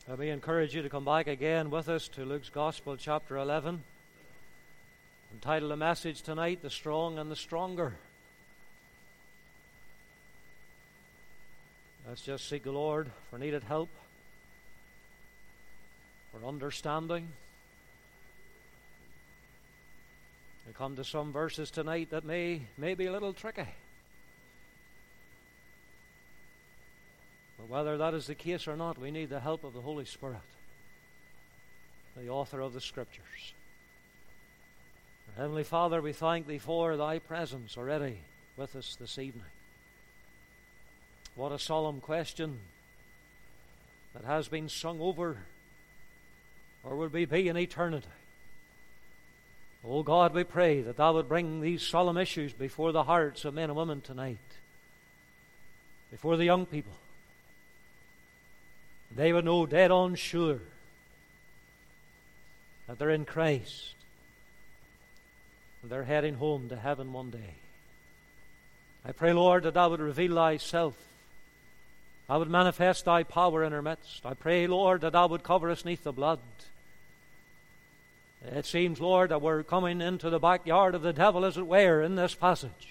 Let me encourage you to come back again with us to Luke's Gospel, chapter 11. Entitled the message tonight, The Strong and the Stronger. Let's just seek the Lord for needed help, for understanding. We come to some verses tonight that may be a little tricky. But whether that is the case or not, we need the help of the Holy Spirit, the author of the Scriptures. Heavenly Father, we thank Thee for Thy presence already with us this evening. What a solemn question that has been sung over, or will be in eternity. Oh God, we pray that Thou would bring these solemn issues before the hearts of men and women tonight, before the young people. They would know dead on sure that they're in Christ and they're heading home to heaven one day. I pray, Lord, that Thou would reveal Thyself. Thou would manifest Thy power in our midst. I pray, Lord, that Thou would cover us neath the blood. It seems, Lord, that we're coming into the backyard of the devil, as it were, in this passage.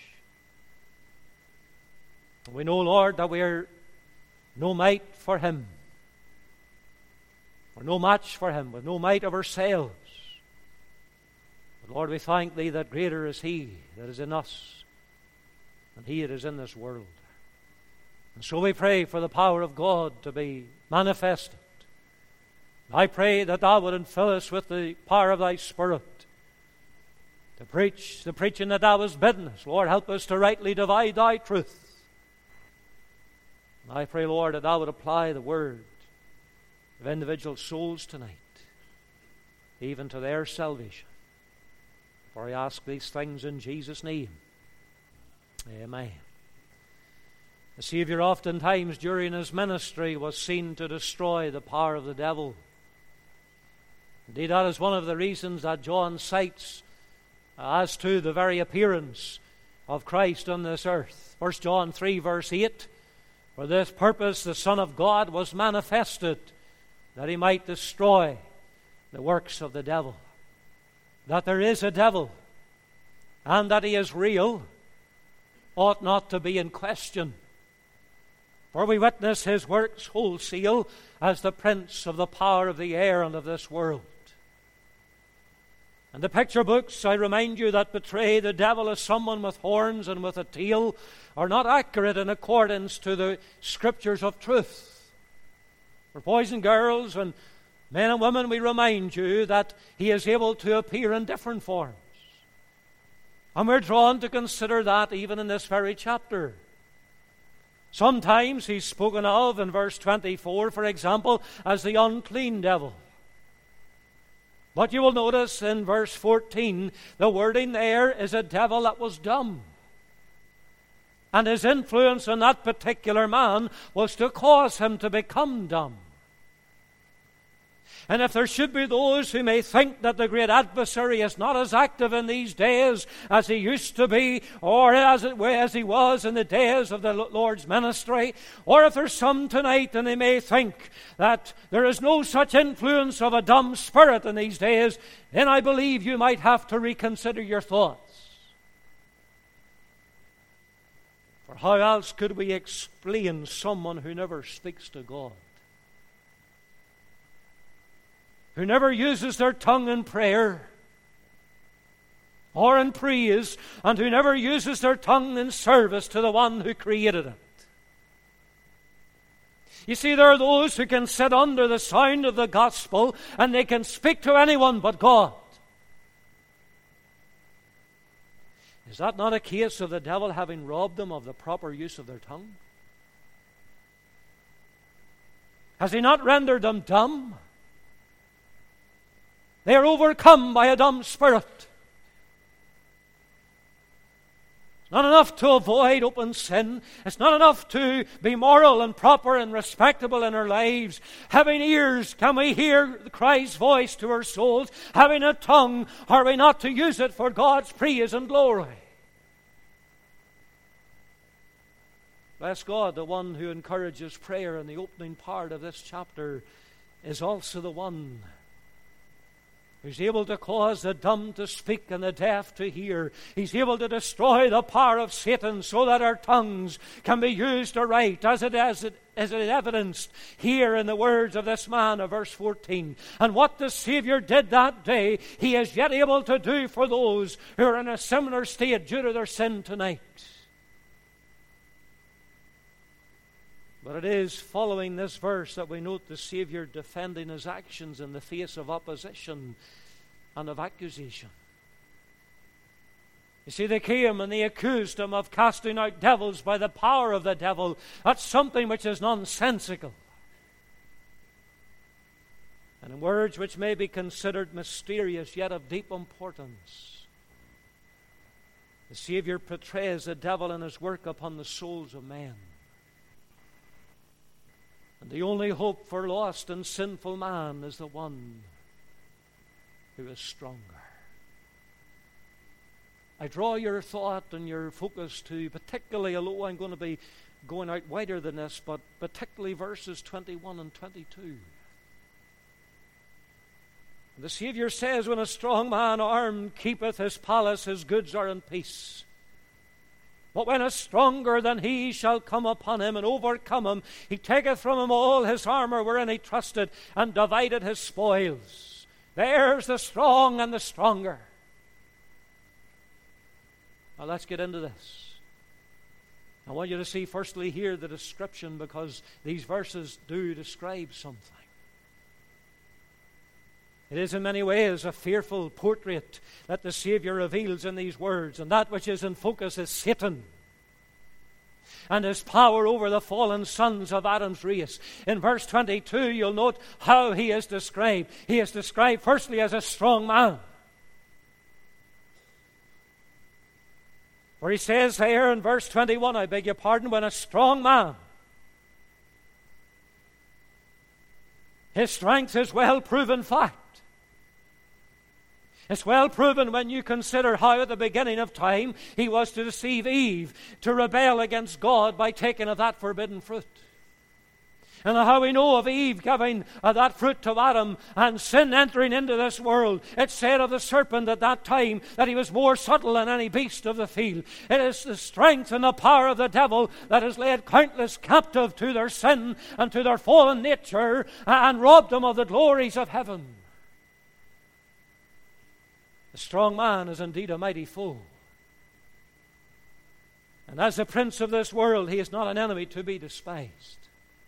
We know, Lord, that we are no might for him. We're no match for him, with no might of ourselves. But Lord, we thank Thee that greater is He that is in us than he that is in this world. And so we pray for the power of God to be manifested. I pray that Thou would fill us with the power of Thy Spirit to preach the preaching that Thou hast bidden us. Lord, help us to rightly divide Thy truth. And I pray, Lord, that Thou would apply the word of individual souls tonight, even to their salvation. For I ask these things in Jesus' name. Amen. The Savior oftentimes during His ministry was seen to destroy the power of the devil. Indeed, that is one of the reasons that John cites as to the very appearance of Christ on this earth. 1 John 3 verse 8, for this purpose the Son of God was manifested, that He might destroy the works of the devil. That there is a devil, and that he is real, ought not to be in question. For we witness his works wholesale as the prince of the power of the air and of this world. And the picture books, I remind you, that portray the devil as someone with horns and with a tail are not accurate in accordance to the Scriptures of truth. For boys and girls and men and women, we remind you that he is able to appear in different forms. And we're drawn to consider that even in this very chapter. Sometimes he's spoken of in verse 24, for example, as the unclean devil. But you will notice in verse 14, the wording there is a devil that was dumb. And his influence on that particular man was to cause him to become dumb. And if there should be those who may think that the great adversary is not as active in these days as he used to be, or as he was in the days of the Lord's ministry, or if there's some tonight and they may think that there is no such influence of a dumb spirit in these days, then I believe you might have to reconsider your thoughts. For how else could we explain someone who never speaks to God? Who never uses their tongue in prayer or in praise, and who never uses their tongue in service to the one who created it. You see, there are those who can sit under the sound of the gospel and they can speak to anyone but God. Is that not a case of the devil having robbed them of the proper use of their tongue? Has he not rendered them dumb? They are overcome by a dumb spirit. It's not enough to avoid open sin. It's not enough to be moral and proper and respectable in our lives. Having ears, can we hear Christ's voice to our souls? Having a tongue, are we not to use it for God's praise and glory? Bless God, the one who encourages prayer in the opening part of this chapter is also the one who's able to cause the dumb to speak and the deaf to hear. He's able to destroy the power of Satan so that our tongues can be used aright, as it is evidenced here in the words of this man of verse 14. And what the Savior did that day, He is yet able to do for those who are in a similar state due to their sin tonight. But it is following this verse that we note the Savior defending His actions in the face of opposition and of accusation. You see, they came and they accused Him of casting out devils by the power of the devil. That's something which is nonsensical. And in words which may be considered mysterious, yet of deep importance, the Savior portrays the devil and his work upon the souls of men. And the only hope for lost and sinful man is the one who is stronger. I draw your thought and your focus to particularly, although I'm going to be going out wider than this, but particularly verses 21 and 22. The Savior says, when a strong man armed keepeth his palace, his goods are in peace. But when a stronger than he shall come upon him and overcome him, he taketh from him all his armor wherein he trusted, and divided his spoils. There's the strong and the stronger. Now let's get into this. I want you to see firstly here the description, because these verses do describe something. It is in many ways a fearful portrait that the Savior reveals in these words, and that which is in focus is Satan and his power over the fallen sons of Adam's race. In verse 22, you'll note how he is described. He is described firstly as a strong man. For he says here in verse 21, I beg your pardon, when a strong man, his strength is well proven fact. It's well proven when you consider how at the beginning of time he was to deceive Eve, to rebel against God by taking of that forbidden fruit. And how we know of Eve giving that fruit to Adam and sin entering into this world. It's said of the serpent at that time that he was more subtle than any beast of the field. It is the strength and the power of the devil that has led countless captive to their sin and to their fallen nature and robbed them of the glories of heaven. The strong man is indeed a mighty foe. And as the prince of this world, he is not an enemy to be despised.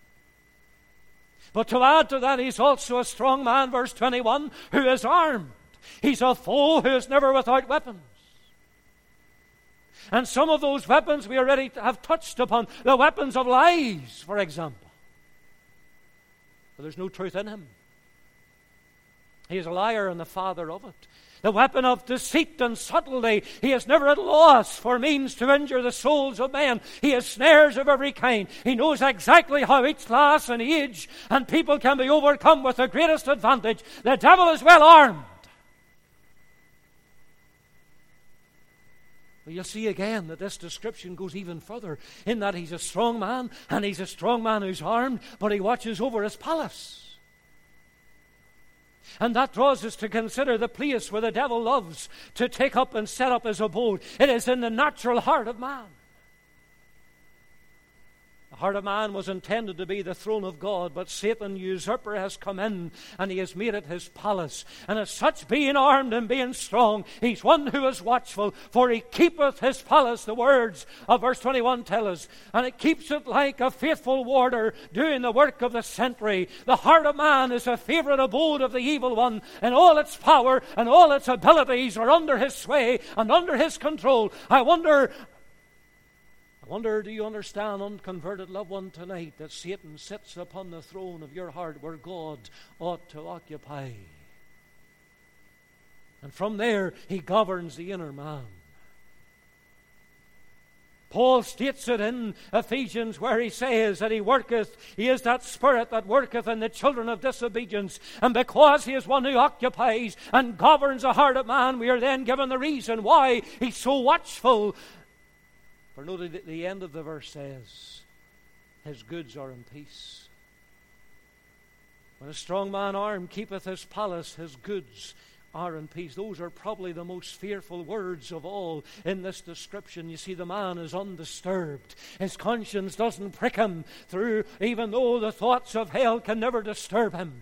But to add to that, he's also a strong man, verse 21, who is armed. He's a foe who is never without weapons. And some of those weapons we already have touched upon. The weapons of lies, for example. But there's no truth in him. He is a liar and the father of it. The weapon of deceit and subtlety. He is never at loss for means to injure the souls of men. He has snares of every kind. He knows exactly how each class and age and people can be overcome with the greatest advantage. The devil is well armed. But you'll see again that this description goes even further, in that he's a strong man, and he's a strong man who's armed, but he watches over his palace. And that draws us to consider the place where the devil loves to take up and set up his abode. It is in the natural heart of man. The heart of man was intended to be the throne of God, but Satan, usurper, has come in and he has made it his palace. And as such, being armed and being strong, he's one who is watchful, for he keepeth his palace, the words of verse 21 tell us. And it keeps it like a faithful warder doing the work of the sentry. The heart of man is a favorite abode of the evil one, and all its power and all its abilities are under his sway and under his control. I wonder, do you understand, unconverted loved one, tonight, that Satan sits upon the throne of your heart where God ought to occupy? And from there, he governs the inner man. Paul states it in Ephesians, where he says that he is that spirit that worketh in the children of disobedience. And because he is one who occupies and governs the heart of man, we are then given the reason why he's so watchful. For notice at the end of the verse says, his goods are in peace. When a strong man armed keepeth his palace, his goods are in peace. Those are probably the most fearful words of all in this description. You see, the man is undisturbed. His conscience doesn't prick him through, even though the thoughts of hell can never disturb him.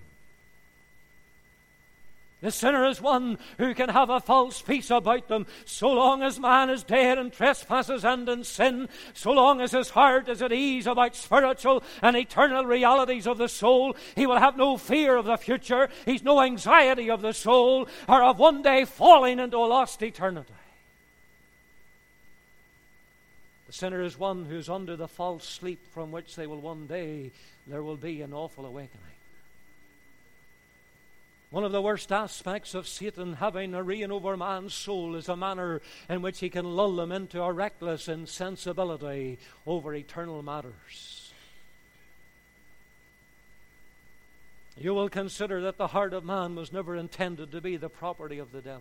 The sinner is one who can have a false peace about them. So long as man is dead in trespasses and in sin, so long as his heart is at ease about spiritual and eternal realities of the soul, he will have no fear of the future. He's no anxiety of the soul or of one day falling into a lost eternity. The sinner is one who's under the false sleep from which there will be an awful awakening. One of the worst aspects of Satan having a reign over man's soul is a manner in which he can lull them into a reckless insensibility over eternal matters. You will consider that the heart of man was never intended to be the property of the devil.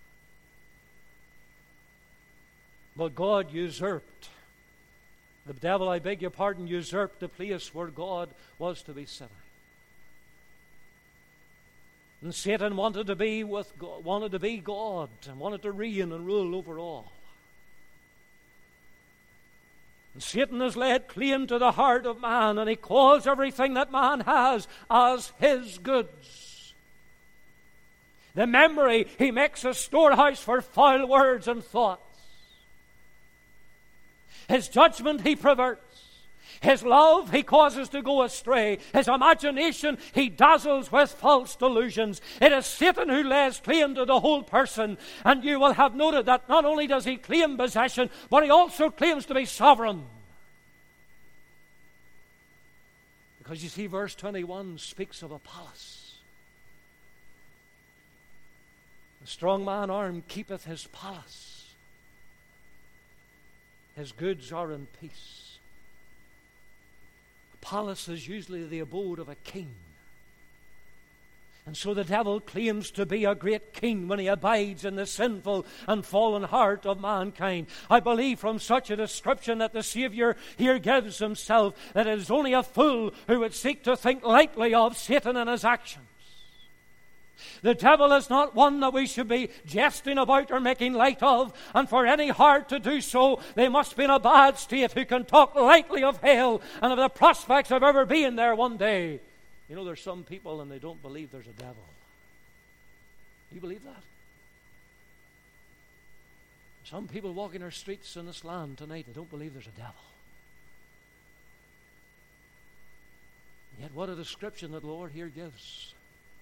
But God usurped, the devil, I beg your pardon, usurped the place where God was to be sitting. And Satan wanted to be God, and wanted to reign and rule over all. And Satan has laid claim to the heart of man, and he calls everything that man has as his goods. The memory, he makes a storehouse for foul words and thoughts. His judgment he perverts. His love he causes to go astray. His imagination he dazzles with false delusions. It is Satan who lays claim to the whole person. And you will have noted that not only does he claim possession, but he also claims to be sovereign. Because you see, verse 21 speaks of a palace. The strong man armed keepeth his palace. His goods are in peace. Palace is usually the abode of a king. And so the devil claims to be a great king when he abides in the sinful and fallen heart of mankind. I believe from such a description that the Savior here gives himself that it is only a fool who would seek to think lightly of Satan and his actions. The devil is not one that we should be jesting about or making light of, and for any heart to do so, they must be in a bad state who can talk lightly of hell and of the prospects of ever being there one day. You know, there's some people and they don't believe there's a devil. You believe that? Some people walking our streets in this land tonight, they don't believe there's a devil. Yet what a description that the Lord here gives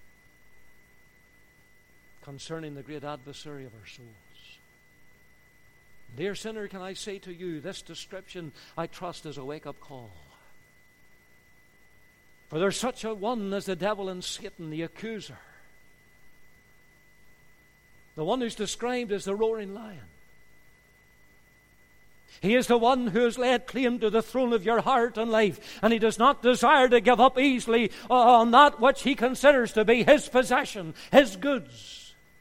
concerning the great adversary of our souls. Dear sinner, can I say to you, this description, I trust, is a wake-up call. For there's such a one as the devil and Satan, the accuser. The one who's described as the roaring lion. He is the one who has laid claim to the throne of your heart and life, and he does not desire to give up easily on that which he considers to be his possession, his goods.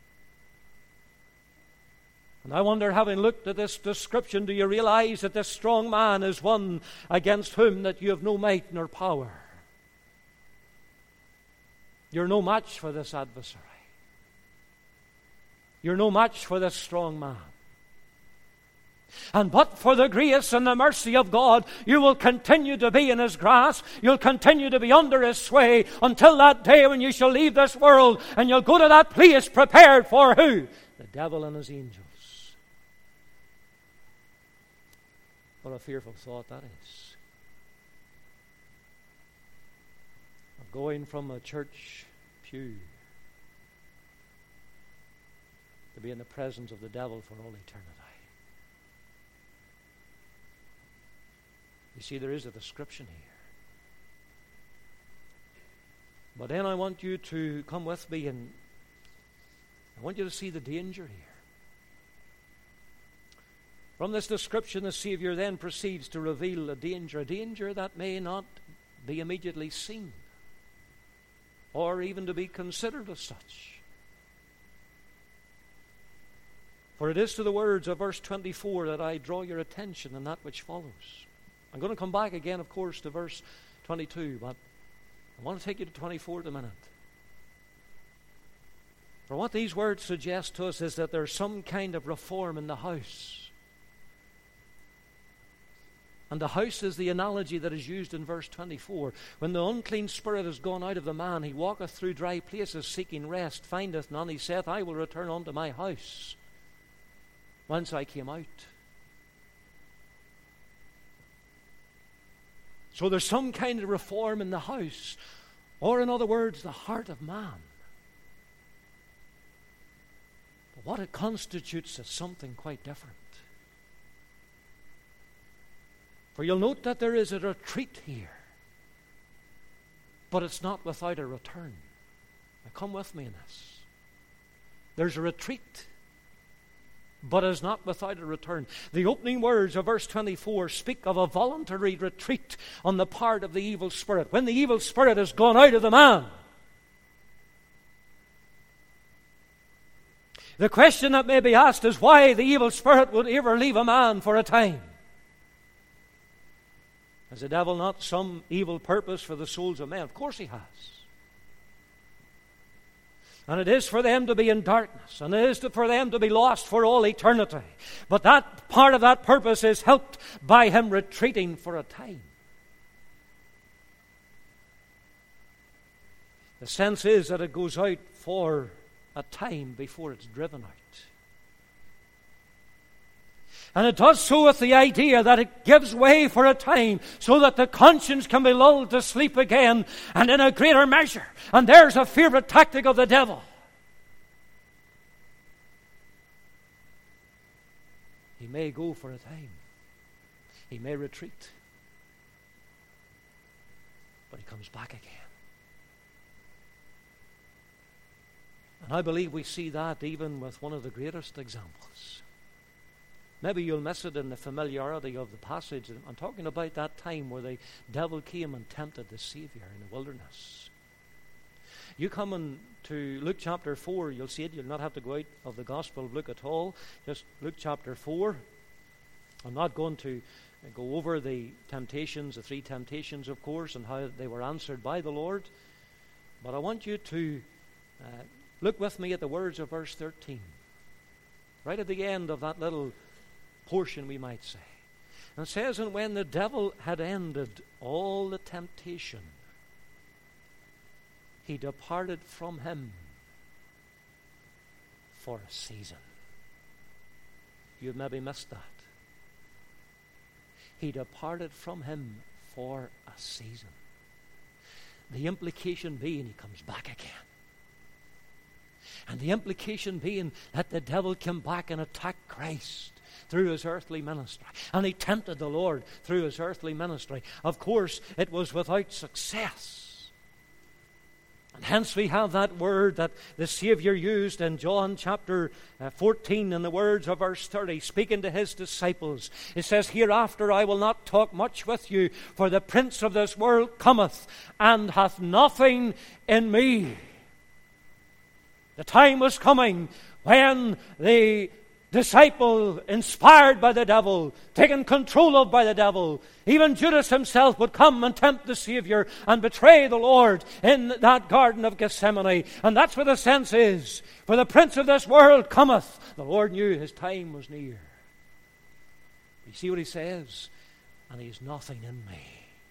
And I wonder, having looked at this description, do you realize that this strong man is one against whom that you have no might nor power? You're no match for this adversary. You're no match for this strong man. And but for the grace and the mercy of God, you will continue to be in his grasp. You'll continue to be under his sway until that day when you shall leave this world and you'll go to that place prepared for who? The devil and his angels. What a fearful thought that is. Of going from a church pew to be in the presence of the devil for all eternity. You see, there is a description here. But then I want you to come with me and I want you to see the danger here. From this description, the Savior then proceeds to reveal a danger that may not be immediately seen or even to be considered as such. For it is to the words of verse 24 that I draw your attention and that which follows. I'm going to come back again, of course, to verse 22, but I want to take you to 24 in a minute. For what these words suggest to us is that there's some kind of reform in the house. And the house is the analogy that is used in verse 24. When the unclean spirit is gone out of the man, he walketh through dry places seeking rest, findeth none. He saith, I will return unto my house, whence I came out. So there's some kind of reform in the house, or in other words, the heart of man. But what it constitutes is something quite different. For you'll note that there is a retreat here, but it's not without a return. Now come with me in this. There's a retreat, but is not without a return. The opening words of verse 24 speak of a voluntary retreat on the part of the evil spirit. When the evil spirit has gone out of the man, the question that may be asked is why the evil spirit would ever leave a man for a time. Has the devil not some evil purpose for the souls of men? Of course he has. And it is for them to be in darkness, and it is for them to be lost for all eternity. But that part of that purpose is helped by him retreating for a time. The sense is that it goes out for a time before it's driven out. And it does so with the idea that it gives way for a time so that the conscience can be lulled to sleep again and in a greater measure. And there's a favorite tactic of the devil. He may go for a time. He may retreat. But he comes back again. And I believe we see that even with one of the greatest examples. Maybe you'll miss it in the familiarity of the passage. I'm talking about that time where the devil came and tempted the Savior in the wilderness. You come into Luke chapter 4, you'll see it. You'll not have to go out of the Gospel of Luke at all. Just Luke chapter 4. I'm not going to go over the temptations, the three temptations, of course, and how they were answered by the Lord. But I want you to look with me at the words of verse 13. Right at the end of that little portion, we might say. And it says, and when the devil had ended all the temptation, he departed from him for a season. You've maybe missed that. He departed from him for a season. The implication being he comes back again. And the implication being that the devil came back and attacked Christ through his earthly ministry. And he tempted the Lord through his earthly ministry. Of course, it was without success. And hence we have that word that the Savior used in John chapter 14 in the words of verse 30, speaking to his disciples. It says, hereafter I will not talk much with you, for the prince of this world cometh, and hath nothing in me. The time was coming when the disciple, inspired by the devil, taken control of by the devil, even Judas himself would come and tempt the Savior and betray the Lord in that Garden of Gethsemane. And that's where the sense is. For the prince of this world cometh. The Lord knew his time was near. You see what he says? And he's nothing in me.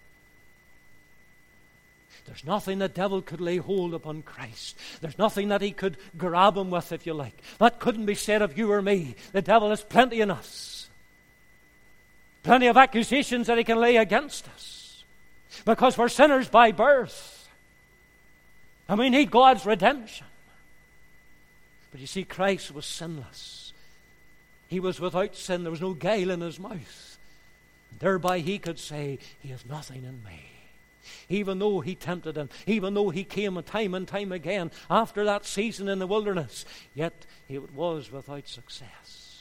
There's nothing the devil could lay hold upon Christ. There's nothing that he could grab him with, if you like. That couldn't be said of you or me. The devil has plenty in us. Plenty of accusations that he can lay against us. Because we're sinners by birth. And we need God's redemption. But you see, Christ was sinless. He was without sin. There was no guile in his mouth. And thereby he could say, he has nothing in me. Even though he tempted him, even though he came and time again after that season in the wilderness, yet it was without success.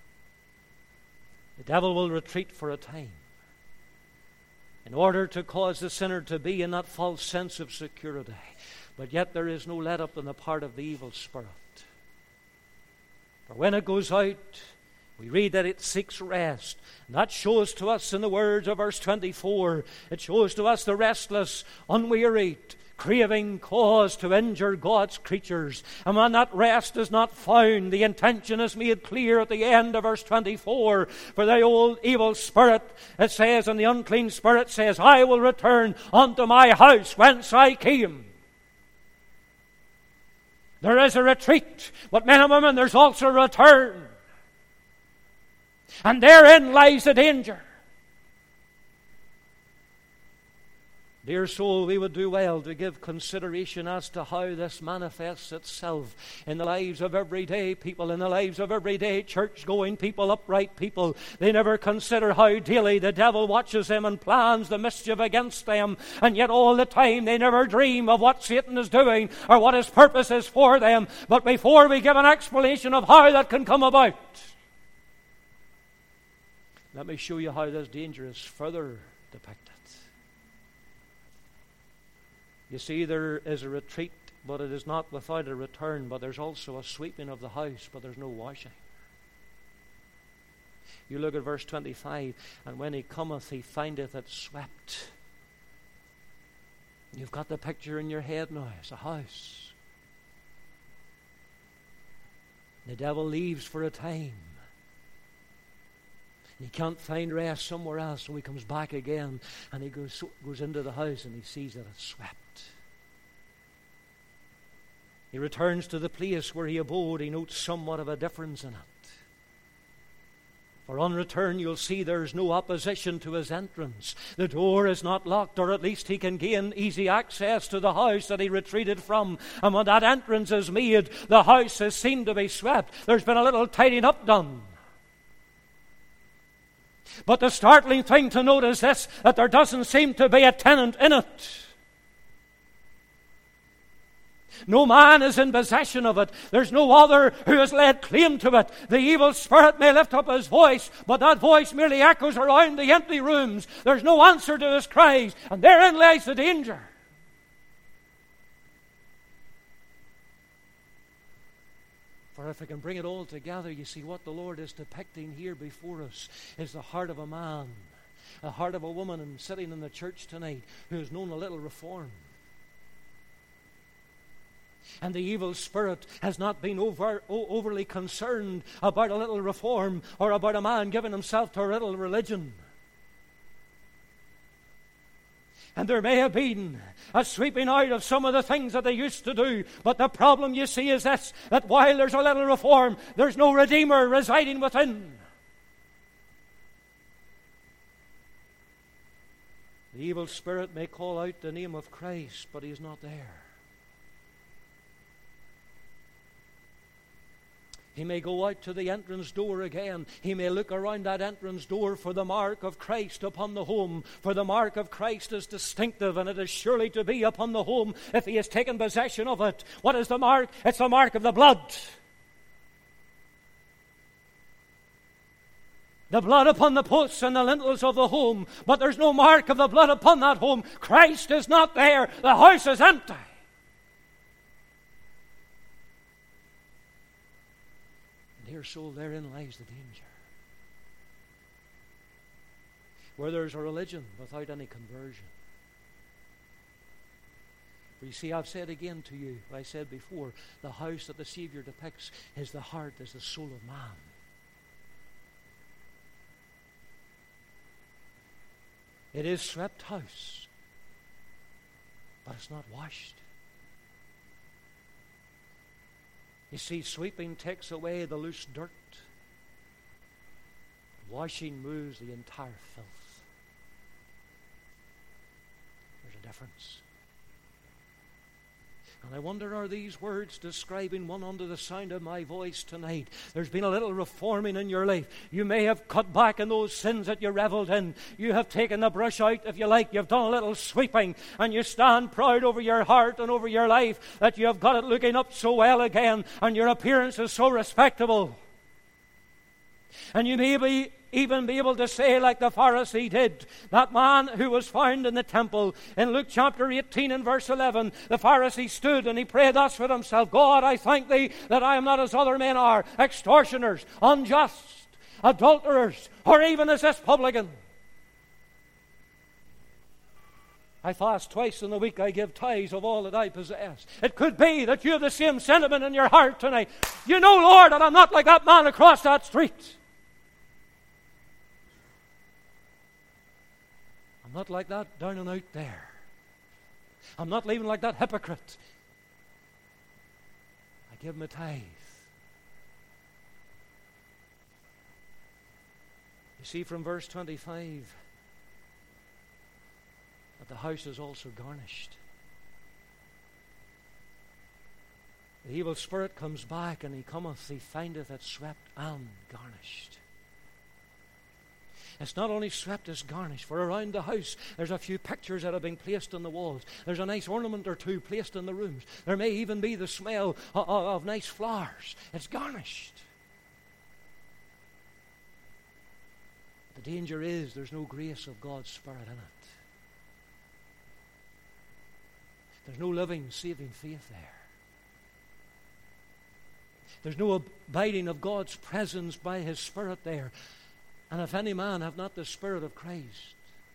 The devil will retreat for a time in order to cause the sinner to be in that false sense of security. But yet there is no let up on the part of the evil spirit. For when it goes out, We read that it seeks rest. And that shows to us in the words of verse 24, it shows to us the restless, unwearied, craving cause to injure God's creatures. And when that rest is not found, the intention is made clear at the end of verse 24. For the old evil spirit, it says, and the unclean spirit says, I will return unto my house whence I came. There is a retreat, but men and women, there's also a return. And therein lies the danger. Dear soul, we would do well to give consideration as to how this manifests itself in the lives of everyday people, in the lives of everyday church-going people, upright people. They never consider how daily the devil watches them and plans the mischief against them, and yet all the time they never dream of what Satan is doing or what his purpose is for them. But before we give an explanation of how that can come about, let me show you how this danger is further depicted. You see, there is a retreat, but it is not without a return. But there's also a sweeping of the house, but there's no washing. You look at verse 25, and when he cometh, he findeth it swept. You've got the picture in your head now. It's a house. The devil leaves for a time. He can't find rest somewhere else, so he comes back again, and he goes into the house and he sees that it's swept. He returns to the place where he abode. He notes somewhat of a difference in it. For on return, you'll see there's no opposition to his entrance. The door is not locked, or at least he can gain easy access to the house that he retreated from. And when that entrance is made, the house is seen to be swept. There's been a little tidying up done. But the startling thing to note is this, that there doesn't seem to be a tenant in it. No man is in possession of it. There's no other who has laid claim to it. The evil spirit may lift up his voice, but that voice merely echoes around the empty rooms. There's no answer to his cries, and therein lies the danger. For if I can bring it all together, you see what the Lord is depicting here before us is the heart of a man, the heart of a woman, and sitting in the church tonight who has known a little reform. And the evil spirit has not been overly concerned about a little reform or about a man giving himself to a little religion. And there may have been a sweeping out of some of the things that they used to do. But the problem, you see, is this, that while there's a little reform, there's no Redeemer residing within. The evil spirit may call out the name of Christ, but he is not there. He may go out to the entrance door again. He may look around that entrance door for the mark of Christ upon the home. For the mark of Christ is distinctive, and it is surely to be upon the home if he has taken possession of it. What is the mark? It's the mark of the blood. The blood upon the posts and the lintels of the home. But there's no mark of the blood upon that home. Christ is not there. The house is empty. Dear soul, therein lies the danger. Where there's a religion without any conversion. For you see, I've said again to you what I said before, the house that the Savior depicts is the heart, is the soul of man. It is swept house, but it's not washed. You see, sweeping takes away the loose dirt. Washing moves the entire filth. There's a difference. And I wonder, are these words describing one under the sound of my voice tonight? There's been a little reforming in your life. You may have cut back in those sins that you reveled in. You have taken the brush out, if you like. You've done a little sweeping, and you stand proud over your heart and over your life that you have got it looking up so well again, and your appearance is so respectable. And you may even be able to say like the Pharisee did, that man who was found in the temple. In Luke chapter 18 and verse 11, the Pharisee stood and he prayed thus with himself, God, I thank thee that I am not as other men are, extortioners, unjust, adulterers, or even as this publican. I fast twice in the week. I give tithes of all that I possess. It could be that you have the same sentiment in your heart tonight. You know, Lord, that I'm not like that man across that street. I'm not like that down and out there. I'm not even like that hypocrite. I give my tithe. You see from verse 25 that the house is also garnished. The evil spirit comes back, and he cometh, he findeth it swept and garnished. It's not only swept, it's garnished. For around the house, there's a few pictures that have been placed on the walls. There's a nice ornament or two placed in the rooms. There may even be the smell of nice flowers. It's garnished. The danger is there's no grace of God's Spirit in it. There's no living, saving faith there. There's no abiding of God's presence by His Spirit there. And if any man have not the Spirit of Christ,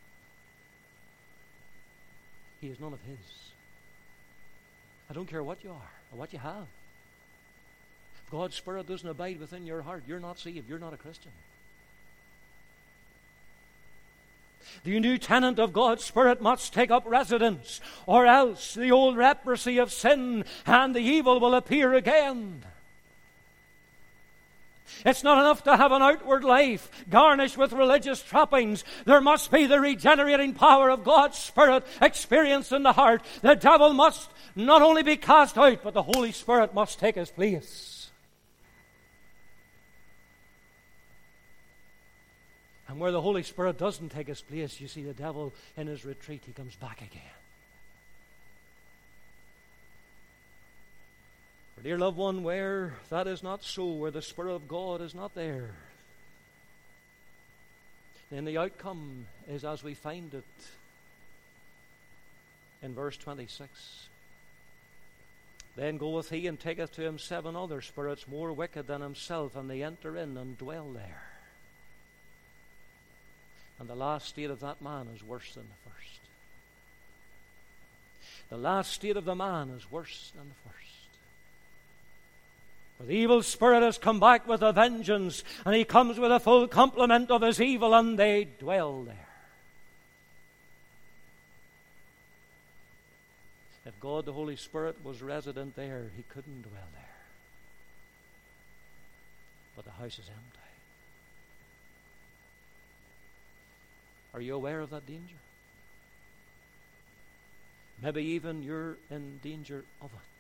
he is none of His. I don't care what you are or what you have. If God's Spirit doesn't abide within your heart, you're not saved. You're not a Christian. The new tenant of God's Spirit must take up residence, or else the old leprosy of sin and the evil will appear again. It's not enough to have an outward life garnished with religious trappings. There must be the regenerating power of God's Spirit experienced in the heart. The devil must not only be cast out, but the Holy Spirit must take his place. And where the Holy Spirit doesn't take his place, you see the devil in his retreat, he comes back again. For dear loved one, where that is not so, where the Spirit of God is not there, then the outcome is as we find it in verse 26. Then goeth he and taketh to him 7 other spirits more wicked than himself, and they enter in and dwell there. And the last state of that man is worse than the first. The last state of the man is worse than the first. For the evil spirit has come back with a vengeance, and he comes with a full complement of his evil, and they dwell there. If God the Holy Spirit was resident there, he couldn't dwell there. But the house is empty. Are you aware of that danger? Maybe even you're in danger of it.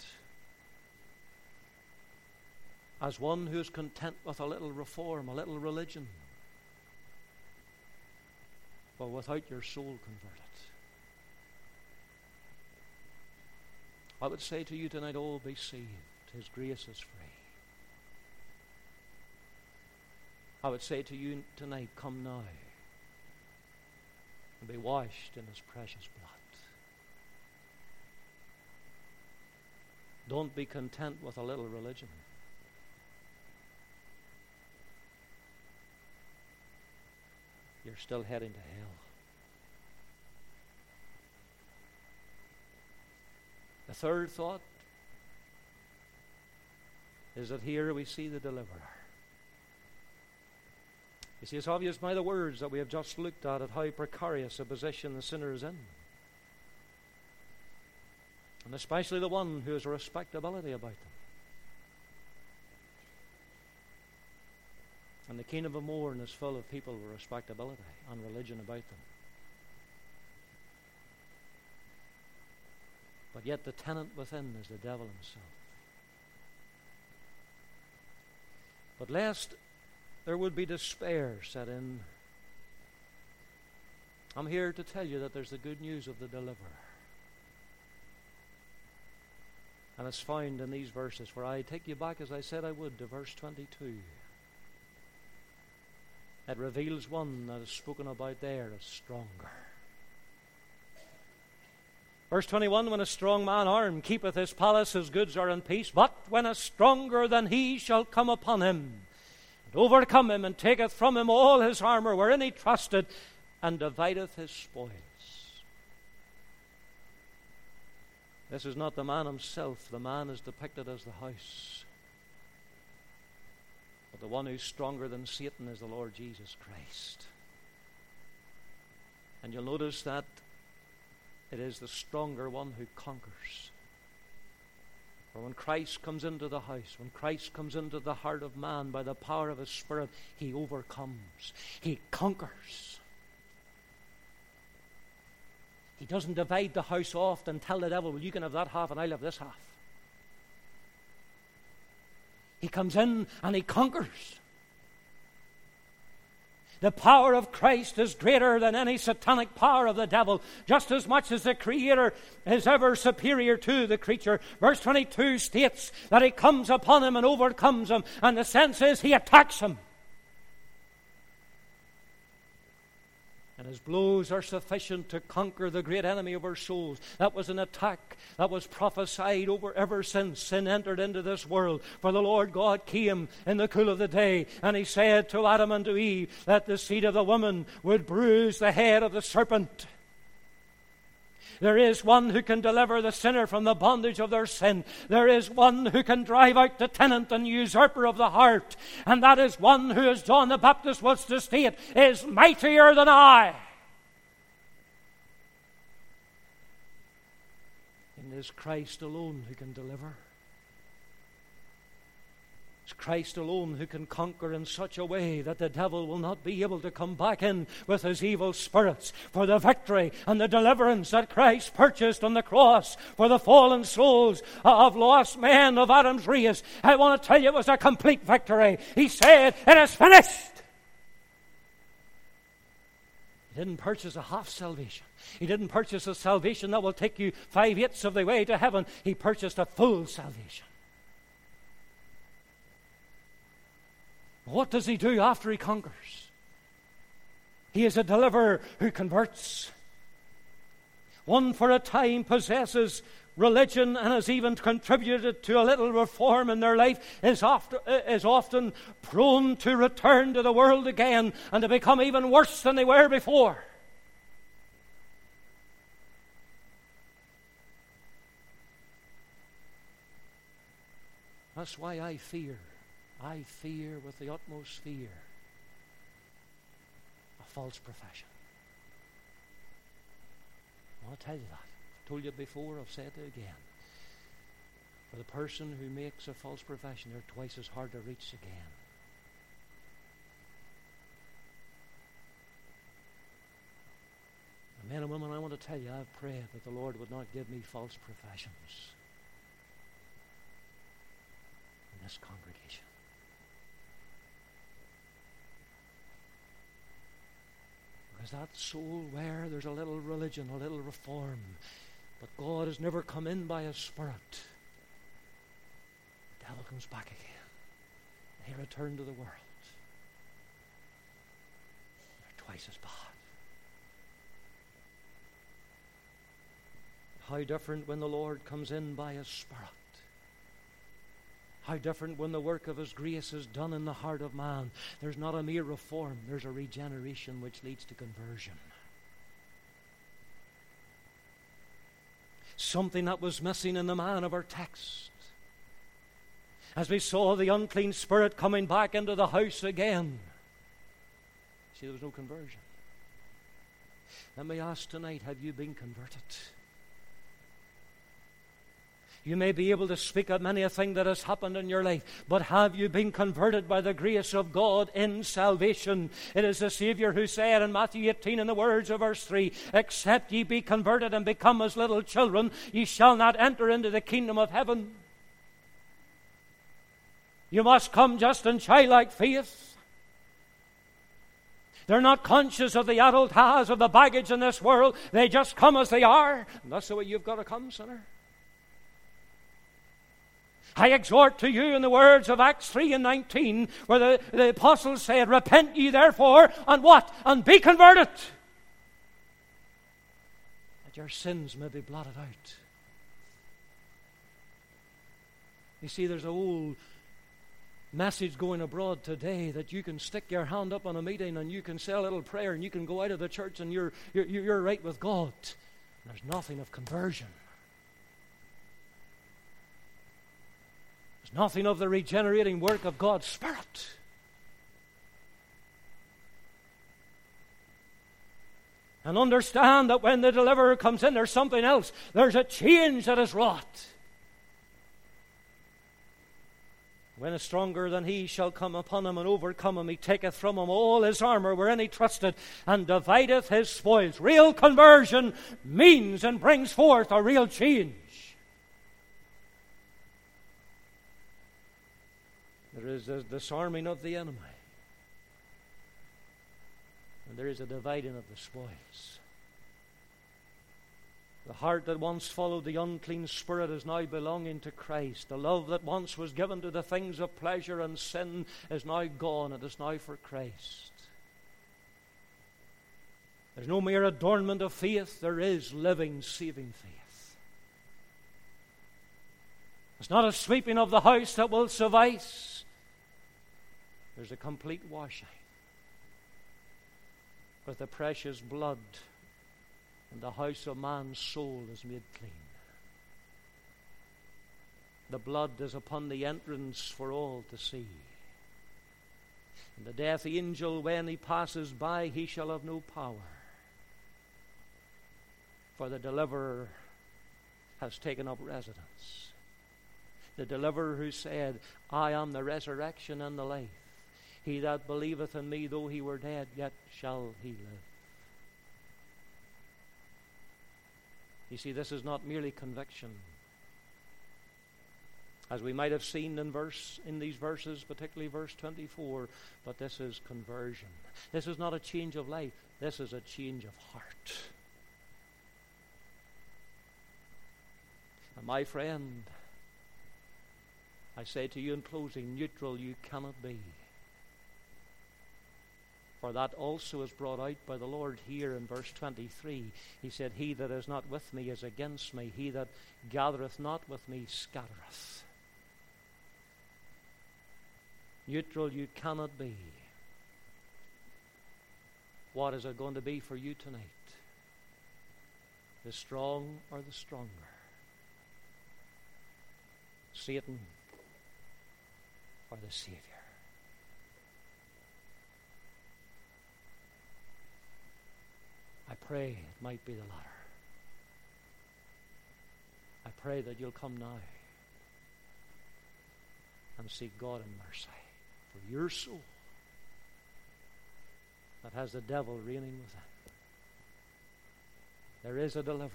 As one who is content with a little reform, a little religion, but without your soul converted. I would say to you tonight, oh, be saved. His grace is free. I would say to you tonight, come now and be washed in His precious blood. Don't be content with a little religion. You're still heading to hell. The third thought is that here we see the deliverer. You see, it's obvious by the words that we have just looked at how precarious a position the sinner is in. And especially the one who has a respectability about them. And the kingdom of Mourne is full of people with respectability and religion about them. But yet the tenant within is the devil himself. But lest there would be despair set in, I'm here to tell you that there's the good news of the deliverer. And it's found in these verses, where I take you back, as I said I would, to verse 22. It reveals one that is spoken about there as stronger. Verse 21, when a strong man armed keepeth his palace, his goods are in peace. But when a stronger than he shall come upon him, and overcome him, and taketh from him all his armor wherein he trusted, and divideth his spoils. This is not the man himself. The man is depicted as the house. But the one who's stronger than Satan is the Lord Jesus Christ. And you'll notice that it is the stronger one who conquers. For when Christ comes into the house, when Christ comes into the heart of man by the power of his Spirit, he overcomes. He conquers. He doesn't divide the house off and tell the devil, well, you can have that half and I'll have this half. He comes in and he conquers. The power of Christ is greater than any satanic power of the devil, just as much as the Creator is ever superior to the creature. Verse 22 states that he comes upon him and overcomes him, and the sense is he attacks him. And his blows are sufficient to conquer the great enemy of our souls. That was an attack that was prophesied over ever since sin entered into this world. For the Lord God came in the cool of the day, and he said to Adam and to Eve that the seed of the woman would bruise the head of the serpent. There is one who can deliver the sinner from the bondage of their sin. There is one who can drive out the tenant and usurper of the heart. And that is one who, as John the Baptist was to state, is mightier than I. And it is Christ alone who can deliver. It's Christ alone who can conquer in such a way that the devil will not be able to come back in with his evil spirits. For the victory and the deliverance that Christ purchased on the cross for the fallen souls of lost men of Adam's race, I want to tell you, it was a complete victory. He said, it is finished. He didn't purchase a half salvation. He didn't purchase a salvation that will take you 5/8 of the way to heaven. He purchased a full salvation. What does he do after he conquers? He is a deliverer who converts. One for a time possesses religion and has even contributed to a little reform in their life, is often prone to return to the world again and to become even worse than they were before. That's why I fear with the utmost fear a false profession. I'll tell you that. I've told you before, I've said it again. For the person who makes a false profession, they're twice as hard to reach again. And men and women, I want to tell you, I've prayed that the Lord would not give me false professions in this congregation. Because that soul where there's a little religion, a little reform, but God has never come in by His Spirit, the devil comes back again. They return to the world. They're twice as bad. How different when the Lord comes in by His Spirit. How different when the work of His grace is done in the heart of man. There's not a mere reform, there's a regeneration which leads to conversion. Something that was missing in the man of our text. As we saw the unclean spirit coming back into the house again. See, there was no conversion. Let me ask tonight, have you been converted? You may be able to speak of many a thing that has happened in your life, but have you been converted by the grace of God in salvation? It is the Savior who said in Matthew 18 in the words of verse 3, "Except ye be converted and become as little children, ye shall not enter into the kingdom of heaven." You must come just in childlike faith. They're not conscious of the adult has of the baggage in this world. They just come as they are. And that's the way you've got to come, sinner. I exhort to you in the words of Acts 3 and 19, where the apostles said, "Repent ye therefore, and what? And be converted, that your sins may be blotted out." You see, there's a whole message going abroad today that you can stick your hand up on a meeting and you can say a little prayer and you can go out of the church and you're right with God. There's nothing of conversion. There's nothing of the regenerating work of God's Spirit. And understand that when the deliverer comes in, there's something else. There's a change that is wrought. When a stronger than he shall come upon him and overcome him, he taketh from him all his armor wherein he trusted, and divideth his spoils. Real conversion means and brings forth a real change. There is a disarming of the enemy. And there is a dividing of the spoils. The heart that once followed the unclean spirit is now belonging to Christ. The love that once was given to the things of pleasure and sin is now gone. It is now for Christ. There's no mere adornment of faith. There is living, saving faith. It's not a sweeping of the house that will suffice. There's a complete washing with the precious blood, and the house of man's soul is made clean. The blood is upon the entrance for all to see. And the death angel, when he passes by, he shall have no power. For the deliverer has taken up residence. The deliverer who said, I am the resurrection and the life. He that believeth in me, though he were dead, yet shall he live. You see, this is not merely conviction. As we might have seen in these verses, particularly verse 24, but this is conversion. This is not a change of life. This is a change of heart. And my friend, I say to you in closing, neutral you cannot be. For that also is brought out by the Lord here in verse 23. He said, He that is not with me is against me. He that gathereth not with me scattereth. Neutral you cannot be. What is it going to be for you tonight? The strong or the stronger? Satan or the Savior? I pray it might be the latter. I pray that you'll come now and seek God in mercy for your soul that has the devil reigning within. There is a deliverer.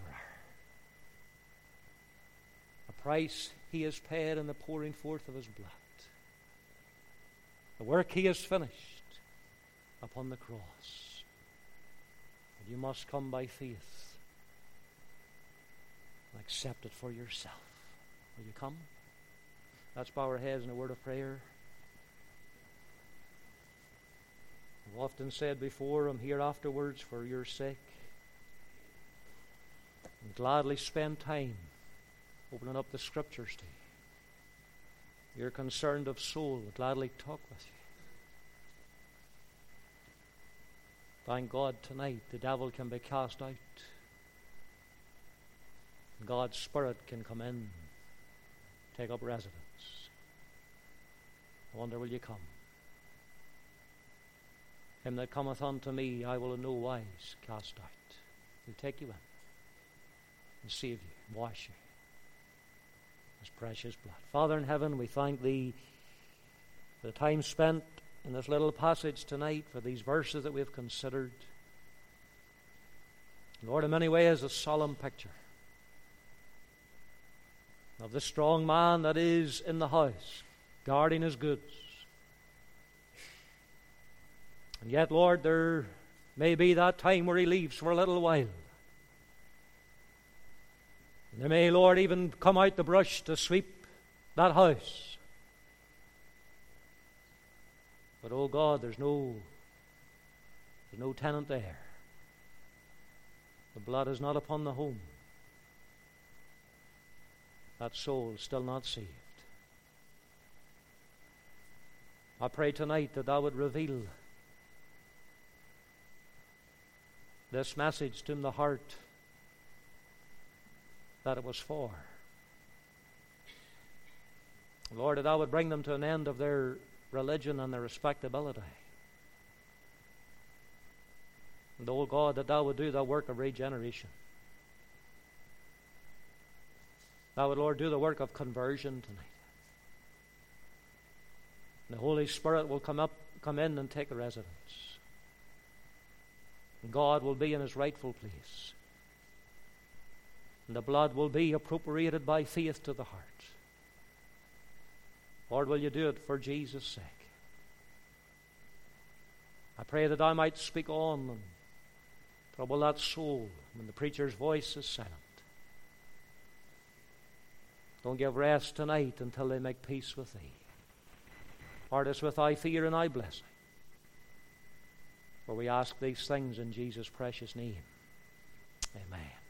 A price he has paid in the pouring forth of his blood. The work he has finished upon the cross. You must come by faith and accept it for yourself. Will you come? Let's bow our heads in a word of prayer. I've often said before, I'm here afterwards for your sake. And gladly spend time opening up the Scriptures to you. You're concerned of soul, I'll gladly talk with you. Thank God tonight the devil can be cast out. God's Spirit can come in, take up residence. I wonder, will you come? Him that cometh unto me, I will in no wise cast out. He'll take you in and save you, and wash you. His precious blood. Father in heaven, we thank Thee for the time spent in this little passage tonight, for these verses that we've considered. Lord, in many ways a solemn picture of the strong man that is in the house, guarding his goods. And yet, Lord, there may be that time where he leaves for a little while. And there may, Lord, even come out the brush to sweep that house. But, oh God, there's no tenant there. The blood is not upon the home. That soul is still not saved. I pray tonight that thou would reveal this message to the heart that it was for. Lord, that thou would bring them to an end of their religion and their respectability. And, oh God, that thou would do the work of regeneration. Thou would, Lord, do the work of conversion tonight. And the Holy Spirit will come in and take residence. And God will be in his rightful place. And the blood will be appropriated by faith to the heart. Lord, will you do it for Jesus' sake? I pray that I might speak on and trouble that soul when the preacher's voice is silent. Don't give rest tonight until they make peace with thee. Part us with thy fear and thy blessing. For we ask these things in Jesus' precious name. Amen.